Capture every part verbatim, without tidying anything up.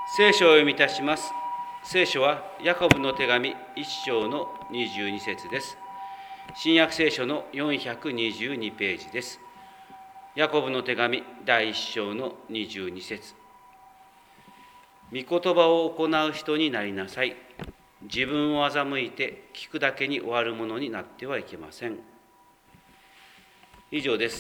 聖書を読みいたします。聖書はヤコブの手紙いっ章のにじゅうに節です。新約聖書のよんひゃくにじゅうにページです。ヤコブの手紙だいいっ章のにじゅうに節。御言葉を行う人になりなさい。自分を欺いて聞くだけに終わるものになってはいけません。以上です。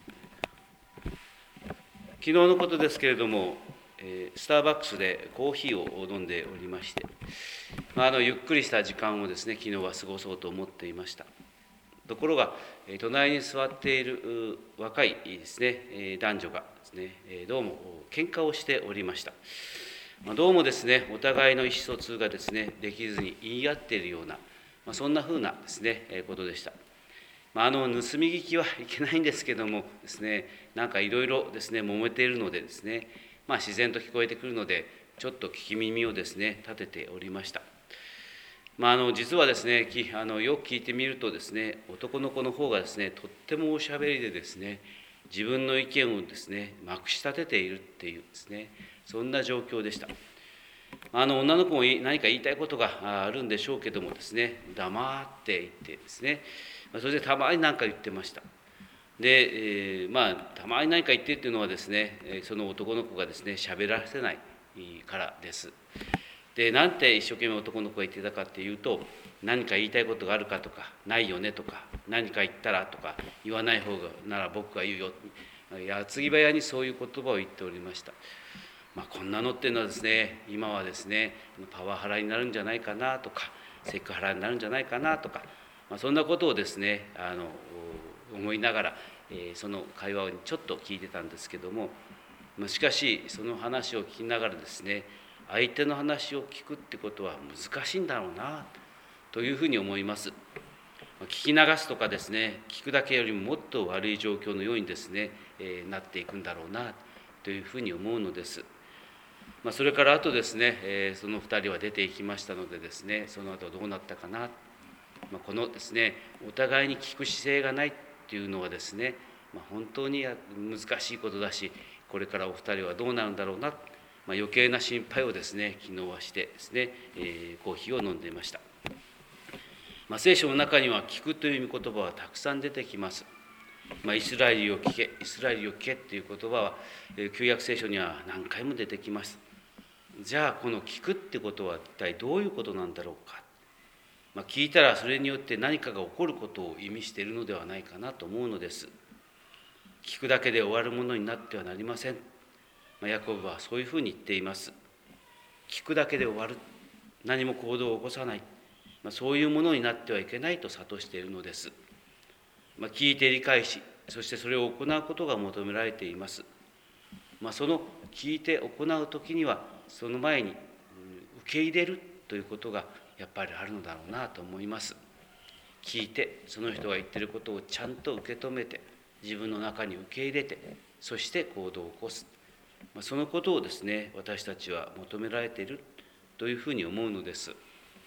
昨日のことですけれども、スターバックスでコーヒーを飲んでおりまして、あのゆっくりした時間をですね、昨日は過ごそうと思っていました。ところが、隣に座っている若いですね、男女がですね、どうも喧嘩をしておりました。どうもですね、お互いの意思疎通がですね、できずに言い合っているような、そんなふうなですね、ことでした。あの盗み聞きはいけないんですけどもですね、なんかいろいろですね、揉めているのでですね、まあ、自然と聞こえてくるので、ちょっと聞き耳をですね、立てておりました。まあ、あの実はですね、きあのよく聞いてみるとですね、男の子の方がですね、とってもおしゃべりでですね、自分の意見をですね、まくし立てているっていうですね、そんな状況でした。あの女の子も何か言いたいことがあるんでしょうけどもですね、黙って言ってですね、それでたまに何か言ってました。で、えー、まあたまに何か言ってっていうのはですね、その男の子がですね、喋らせないからです。で、なんて一生懸命男の子が言ってたかっていうと、何か言いたいことがあるかとか、ないよねとか、何か言ったらとか、言わない方がなら僕が言うよ、矢継ぎ早にそういう言葉を言っておりました。まあ、こんなのっていうのはですね、今はですね、パワハラになるんじゃないかなとか、セクハラになるんじゃないかなとか、まあ、そんなことをですね、あの思いながら、えー、その会話をちょっと聞いてたんですけども、まあ、しかしその話を聞きながらですね、相手の話を聞くってことは難しいんだろうなというふうに思います。聞き流すとかですね、聞くだけよりももっと悪い状況のようにですね、えー、なっていくんだろうなというふうに思うのです。まあ、それからあとですね、えー、そのふたりは出ていきましたのでですね、その後どうなったかな、まあ、このですね、お互いに聞く姿勢がないっていうのはですね、まあ、本当に難しいことだし、これからお二人はどうなるんだろうな、まあ、余計な心配をですね、昨日はしてですね、えー、コーヒーを飲んでいました。まあ、聖書の中には聞くという言葉はたくさん出てきます。まあ、イスラエルを聞け、イスラエルを聞けという言葉は、旧約聖書には何回も出てきます。じゃあこの聞くってことは一体どういうことなんだろうか。まあ、聞いたらそれによって何かが起こることを意味しているのではないかなと思うのです。聞くだけで終わるものになってはなりません。まあ、ヤコブはそういうふうに言っています。聞くだけで終わる。何も行動を起こさない。まあ、そういうものになってはいけないと諭しているのです。まあ、聞いて理解し、そしてそれを行うことが求められています。まあ、その聞いて行うときには、その前に受け入れるということがやっぱりあるのだろうなと思います。聞いて、その人が言っていることをちゃんと受け止めて、自分の中に受け入れて、そして行動を起こす。まあ、そのことをですね、私たちは求められているというふうに思うのです。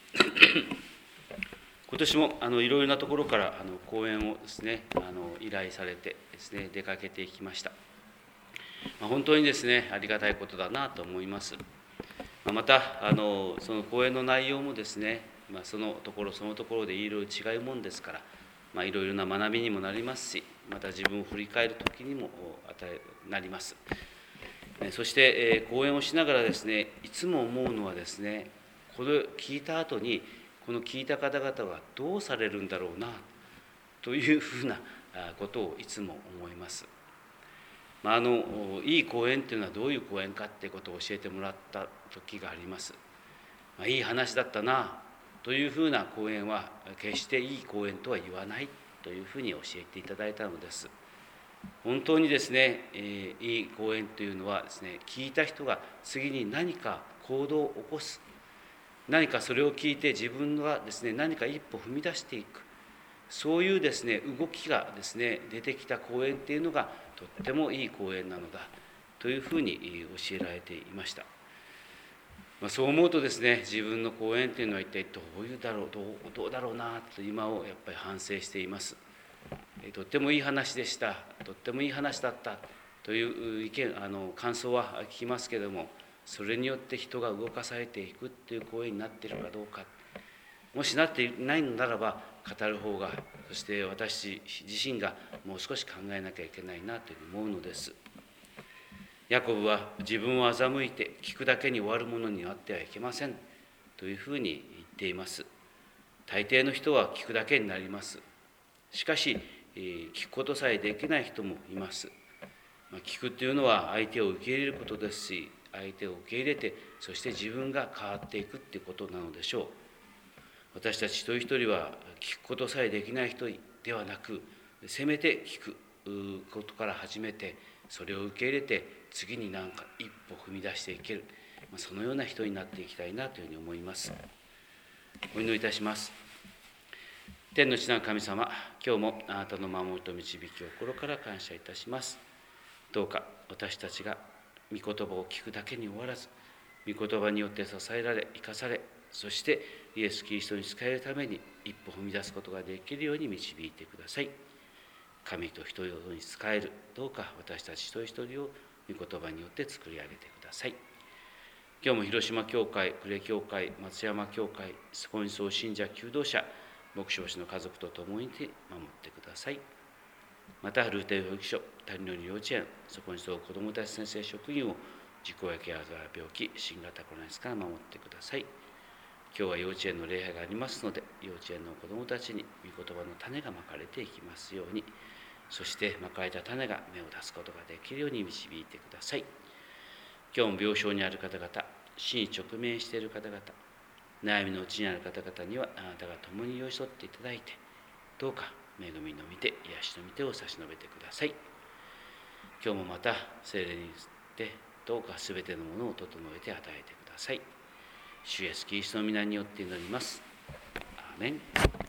今年もあのいろいろなところからあの講演をですね、あの依頼されてですね、出かけていきました。まあ、本当にですね、ありがたいことだなと思います。またあのその講演の内容もですね、まあ、そのところそのところでいろいろ違うもんですから、まあ、いろいろな学びにもなりますし、また自分を振り返る時にも与えなります。そして、えー、講演をしながらですね、いつも思うのはですね、これを聞いた後にこの聞いた方々はどうされるんだろうなというふうなことをいつも思います。まあ、あのいい講演というのはどういう講演かっていうことを教えてもらった時があります。まあ、いい話だったなというふうな講演は決していい講演とは言わないというふうに教えていただいたのです。本当にですね、えー、いい講演というのはですね、聞いた人が次に何か行動を起こす、何かそれを聞いて自分がですね、何か一歩踏み出していく、そういうですね、動きがですね、出てきた講演っていうのがとってもいい講演なのだというふうに教えられていました。まあ、そう思うとですね、自分の講演っていうのは一体どういうだろう、どう、どうだろうなと今をやっぱり反省しています。とってもいい話でした、とってもいい話だったという意見、あの感想は聞きますけれども、 それによって人が動かされていくっていう行為になっているかどうか、もしなっていないのならば語る方が、そして私自身がもう少し考えなきゃいけないなというふうに思うのです。ヤコブは自分を欺いて聞くだけに終わるものになってはいけませんというふうに言っています。大抵の人は聞くだけになります。しかし聞くことさえできない人もいます。聞くというのは相手を受け入れることですし、相手を受け入れて、そして自分が変わっていくということなのでしょう。私たち一人一人は聞くことさえできない人ではなく、せめて聞くことから始めて、それを受け入れて、次に何か一歩踏み出していける、そのような人になっていきたいなというふうに思います。お祈りいたします。天の地なる神様、今日もあなたの守りと導きを心から感謝いたします。どうか私たちが御言葉を聞くだけに終わらず、御言葉によって支えられ、生かされ、そしてイエス・キリストに仕えるために一歩踏み出すことができるように導いてください。神と人々に仕える、どうか私たち一人一人を御言葉によって作り上げてください。今日も広島教会、呉教会、松山教会、本総信者求道者、牧師の家族と共に守ってください。また、ルーテン保育所、谷の幼稚園、そこに住む子どもたち先生職員を自己やケアや病気、新型コロナウイルスから守ってください。今日は幼稚園の礼拝がありますので、幼稚園の子どもたちに御言葉の種がまかれていきますように、そしてまかれた種が芽を出すことができるように導いてください。今日も病床にある方々、死に直面している方々、悩みのうちにある方々にはあなたが共に寄り添っていただいて、どうか恵みの御手、癒しの御手を差し伸べてください。今日もまた聖霊によってどうかすべてのものを整えて与えてください。主イエスキリストの皆によって祈ります。アーメン。